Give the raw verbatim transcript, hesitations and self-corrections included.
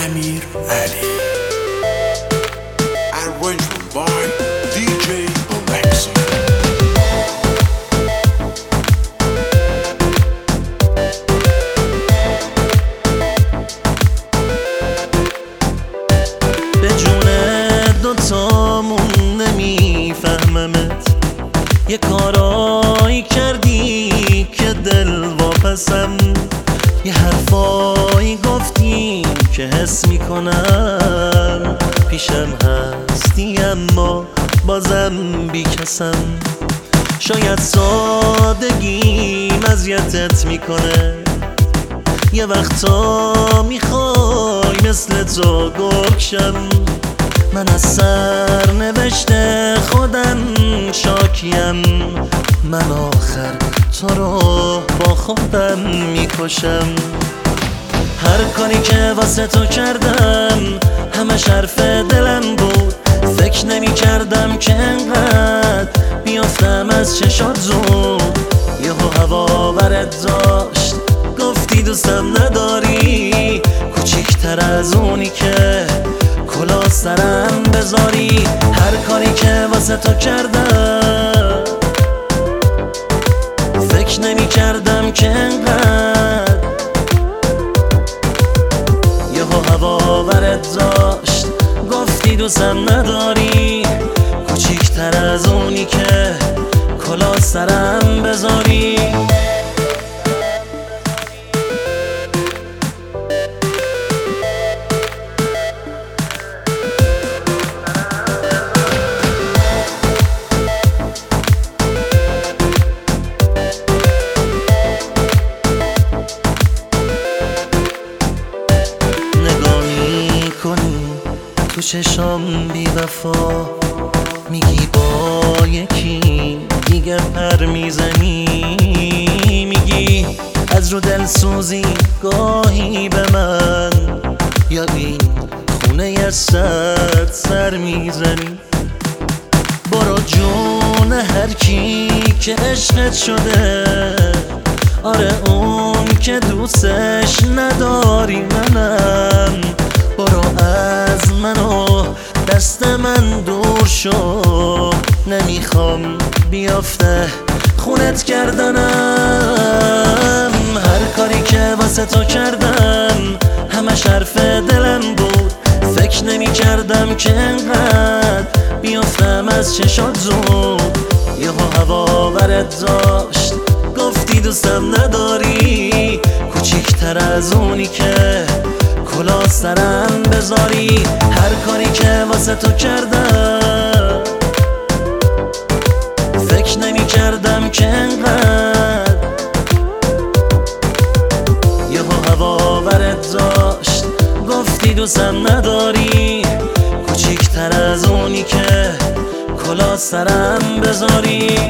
Amir Ali. Arrangement by دی جی Alexi. به جون دوتامون نمیفهممت، یه کارایی کردی که دل واپسم، یه حرفایی گفتی که حس میکنم پیشم هستی اما بازم بیکسم. شاید سادگیم اذیتت میکنه، یه وقتا میخوای مثل تو گرگشم. من از سر نوشته خودم شاکیم، من آخر تو رو با خودم میکشم. هر کاری که واسه تو کردم همش حرف دلم بود، فکر نمی کردم که انقدر بیافتم از چشات زود. یهو هوا برت داشت گفتی دوستم نداری، کوچیکتر از اونی که کلاه سرم بذاری. هر کاری که واسه تو کردم فکر نمی کردم که انقدر یهو هوا برت داشت گفتی دوستم نداری، کوچیکتر از اونی که کلاه سرم بذاری. تو چشام بی وفا میگی با یکی دیگه پر میزنی، میگی از رو دل سوزی گاهی به من، یا این خونه یستت سر میزنی. برو جون هر کی که عشقت شده، آره اون که دوستش نداری منم. برو از منو دست من دور شو، نمیخوام بیافته خونت کردنم. هر کاری که واسه تو کردم همش حرف دلم بود، فکر نمی کردم که انقدر بیافتم از چشات زود. یهو هوا برت داشت گفتی دوستم نداری، کوچیکتر از اونی که کلاه سرم بذاری. هر کاری که واسه تو کردم فکر نمی کردم که انقدر یهو هوا برت داشت گفتی دوستم نداری، کوچیکتر از اونی که کلاه سرم بذاری.